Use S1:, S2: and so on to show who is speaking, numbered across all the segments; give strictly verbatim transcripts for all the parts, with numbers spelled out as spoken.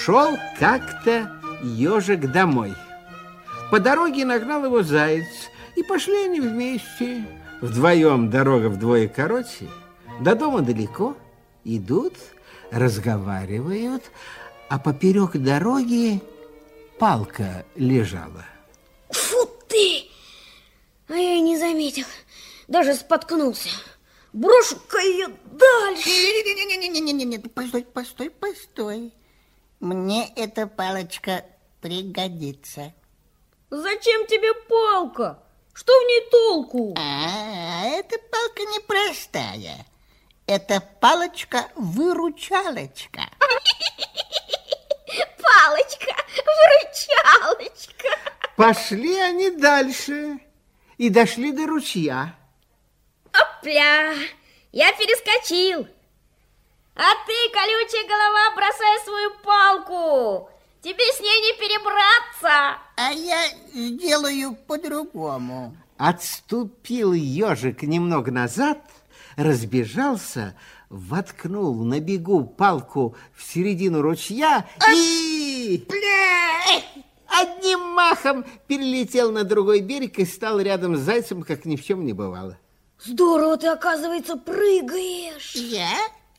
S1: Шел как-то ежик домой. По дороге нагнал его заяц, и пошли они вместе. Вдвоем дорога вдвое короче, до дома далеко. Идут, разговаривают, а поперек дороги палка лежала.
S2: Фу ты! А я и не заметил, даже споткнулся. Брошу-ка ее дальше.
S3: Не-не-не-не-не-не-не, постой, постой, постой. Мне эта палочка пригодится.
S2: Зачем тебе палка? Что в ней толку?
S3: А, эта палка непростая. Это палочка-выручалочка.
S2: Палочка-выручалочка.
S1: Пошли они дальше и дошли до ручья.
S2: Опля! Я перескочил. А ты, колючая голова, бросай свою палку. Тебе с ней не перебраться.
S3: А я сделаю по-другому.
S1: Отступил ежик немного назад, разбежался, воткнул на бегу палку в середину ручья а... и...
S3: Бля!
S1: Одним махом перелетел на другой берег и стал рядом с зайцем, как ни в чем не бывало.
S2: Здорово ты, оказывается, прыгаешь.
S3: Я?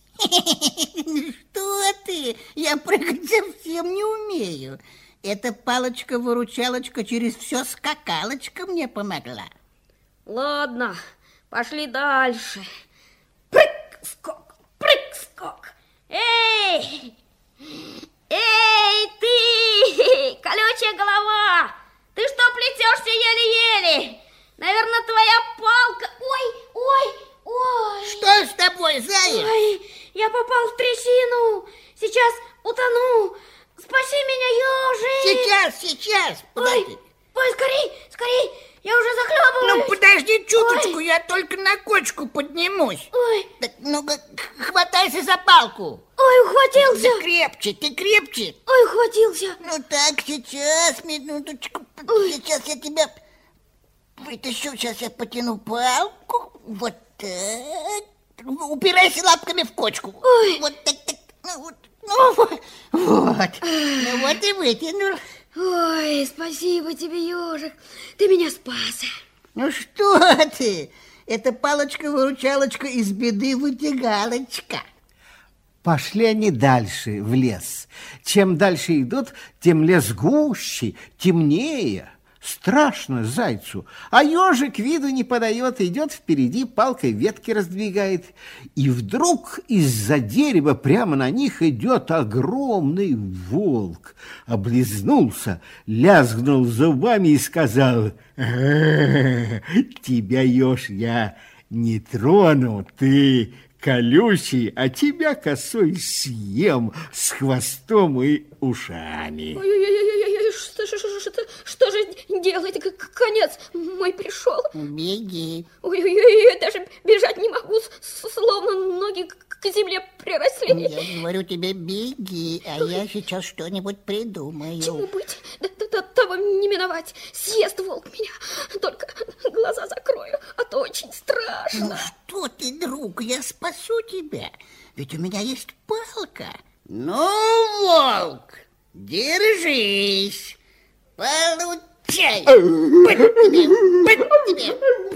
S3: Что ты? Я прыгать совсем не умею. Эта палочка-выручалочка через все скакалочка мне помогла.
S2: Ладно, пошли дальше. Прыг-скок, прыг-скок. Эй! Эй, ты, колючая голова! Ты что плетешься еле-еле? Наверное, твоя палка... Ой, ой, ой!
S3: Что с тобой, заяц?
S2: Ой, я попал в трясину. Сейчас утону. Спаси меня, ежик!
S3: Сейчас, сейчас, подожди.
S2: Ой, ой, скорей, скорей, я уже захлебываюсь.
S3: Ну, подожди чуточку, ой. Я только на кочку поднимусь.
S2: Ой.
S3: Так, ну-ка, хватайся за палку.
S2: Ой, ухватился.
S3: Ты крепче, ты крепче.
S2: Ой, ухватился.
S3: Ну так, сейчас, минуточку. Ой. Сейчас я тебя вытащу, сейчас я потяну палку. Вот так. Упирайся лапками в кочку.
S2: Ой.
S3: Вот так, так. Ну, вот. Ну вот, вот, ну вот и вытянул.
S2: Ой, спасибо тебе, ежик, ты меня спас.
S3: Ну что ты, это палочка-выручалочка из беды вытягалочка.
S1: Пошли они дальше, в лес. Чем дальше идут, тем лес гуще, темнее. Страшно зайцу, а ежик виду не подает, идет впереди, палкой ветки раздвигает. И вдруг из-за дерева прямо на них идет огромный волк. Облизнулся, лязгнул зубами и сказал: тебя, еж, я не трону, ты колючий, а тебя косой съем с хвостом и ушами.
S2: Ой-ой-ой, что, что, что, что же делать? Конец мой пришел.
S3: Беги.
S2: Ой-ой-ой, даже бежать не могу, словно ноги к земле приросли.
S3: Я говорю тебе, беги, а я сейчас что-нибудь придумаю.
S2: Чему быть? Того не миновать. Съест волк меня. Только глаза закрою, а то очень страшно.
S3: Ну что ты, друг, я спасу тебя. Ведь у меня есть палка. Ну, волк, держись. Получай. Вот тебе, вот тебе.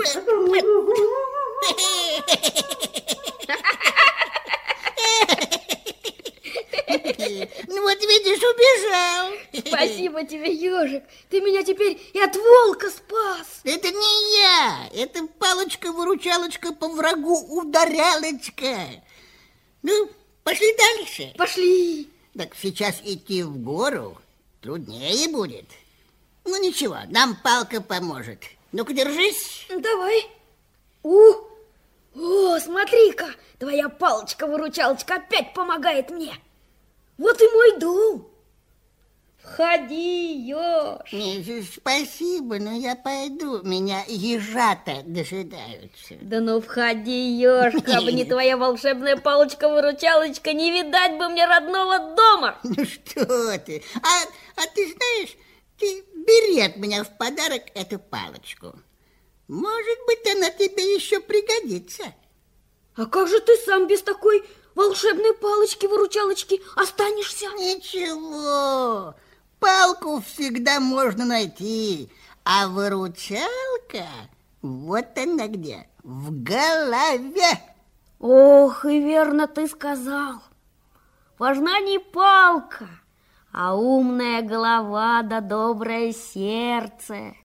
S3: Ну вот видишь, убежал.
S2: Спасибо тебе, ежик. Ты меня теперь и от волка спас.
S3: Это не я. Это палочка-выручалочка по врагу ударялочка. Ну, пошли дальше.
S2: Пошли.
S3: Так сейчас идти в гору труднее будет. Ну ничего, нам палка поможет. Ну-ка, держись.
S2: Давай. У, о, смотри-ка, твоя палочка-выручалочка опять помогает мне. Вот и мой дом. Входи, еж.
S3: Спасибо, но я пойду. Меня ежата дожидаются.
S2: Да ну входи, еж, как бы не твоя волшебная палочка-выручалочка, не видать бы мне родного дома.
S3: Ну что ты? А, а ты знаешь, ты бери от меня в подарок эту палочку. Может быть, она тебе еще пригодится.
S2: А как же ты сам без такой волшебной палочки-выручалочки останешься?
S3: Ничего, палку всегда можно найти, а выручалка, вот она где, в голове.
S2: Ох, и верно ты сказал. Важна не палка, а умная голова да доброе сердце.